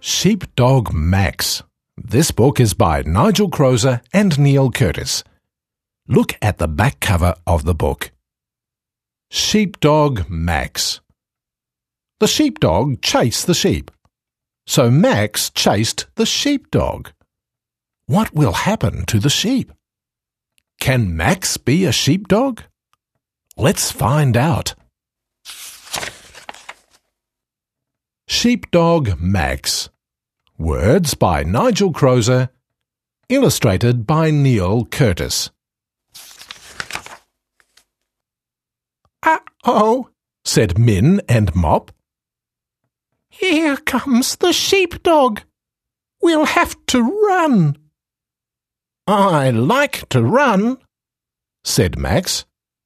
Sheepdog Max. This book is by Nigel Croser and Neil Curtis. Look at the back cover of the book. Sheepdog Max. The sheepdog chased the sheep. So Max chased the sheepdog. What will happen to the sheep? Can Max be a sheepdog? Let's find out. Sheepdog Max. Words by Nigel Croser. Illustrated by Neil Curtis. Uh-oh, said Min and Mop. Here comes the sheepdog. We'll have to run. I like to run, said Max.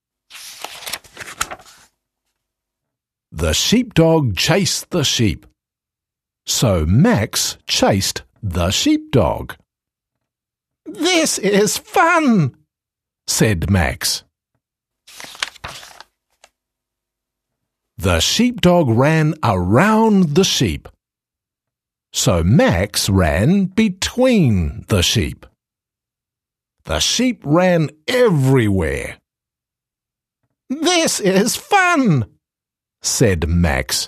The sheepdog chased the sheep. So Max chased the sheepdog. This is fun, said Max. The sheepdog ran around the sheep. So Max ran between the sheep. The sheep ran everywhere. This is fun, said Max.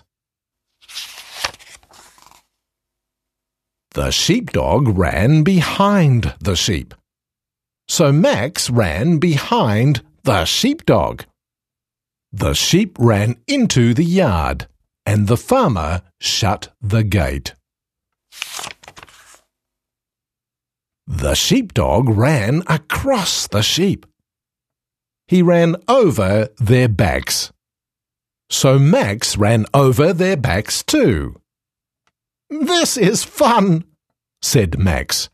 The sheepdog ran behind the sheep. So Max ran behind the sheepdog. The sheep ran into the yard, and the farmer shut the gate. The sheepdog ran across the sheep. He ran over their backs. So Max ran over their backs too. This is fun, said Max.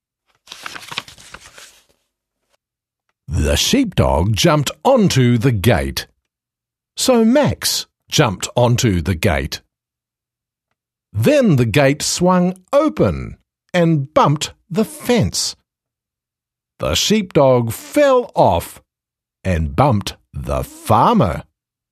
The sheepdog jumped onto the gate. So Max jumped onto the gate. Then the gate swung open and bumped the fence. The sheepdog fell off and bumped the farmer.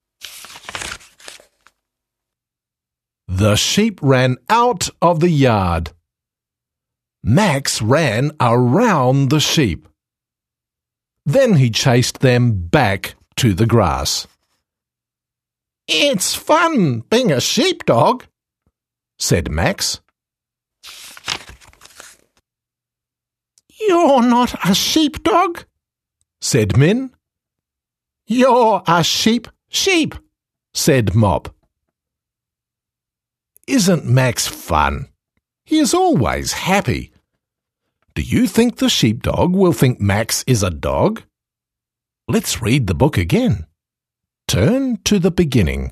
The sheep ran out of the yard. Max ran around the sheep. Then he chased them back to the grass. It's fun being a sheepdog, said Max. You're not a sheepdog, said Min. You're a sheep, said Mop. Isn't Max fun? He is always happy. Do you think the sheepdog will think Max is a dog? Let's read the book again. Turn to the beginning.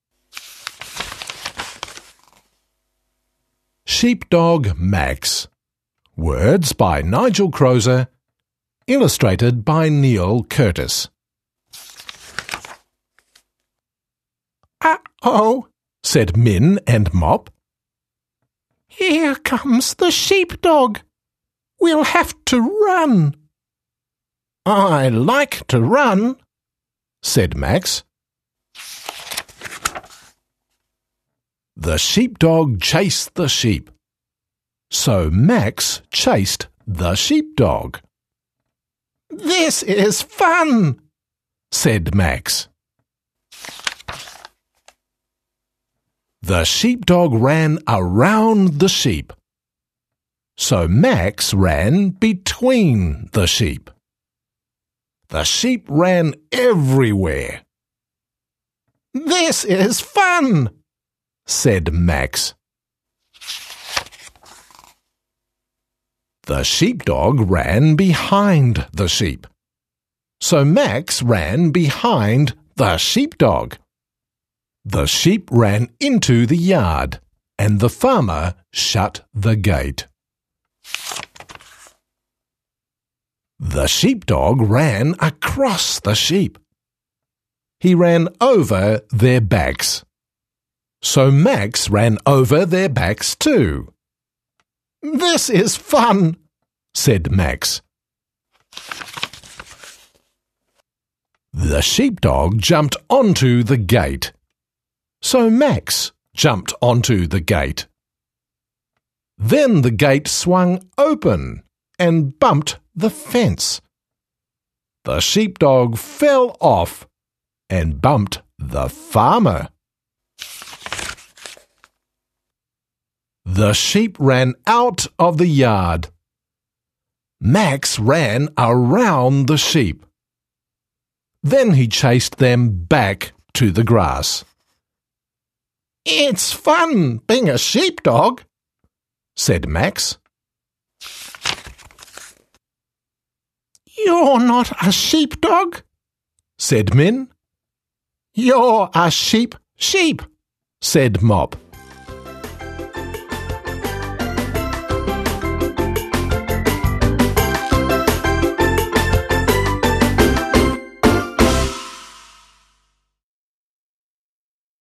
Sheepdog Max. Words by Nigel Croser. Illustrated by Neil Curtis. Uh-oh, said Min and Mop. Here comes the sheepdog. We'll have to run. I like to run, said Max. The sheepdog chased the sheep. So Max chased the sheepdog. This is fun, said Max. The sheepdog ran around the sheep. So Max ran between the sheep. The sheep ran everywhere. This is fun, said Max. The sheepdog ran behind the sheep. So Max ran behind the sheepdog. The sheep ran into the yard, and the farmer shut the gate. The sheepdog ran across the sheep. He ran over their backs. So Max ran over their backs too. This is fun, said Max. The sheepdog jumped onto the gate. So Max jumped onto the gate. Then the gate swung open and bumped the fence. The sheepdog fell off and bumped the farmer. The sheep ran out of the yard. Max ran around the sheep. Then he chased them back to the grass. "It's fun being a sheepdog," said Max. "You're not a sheepdog," said Min. "You're a sheep," said Mop.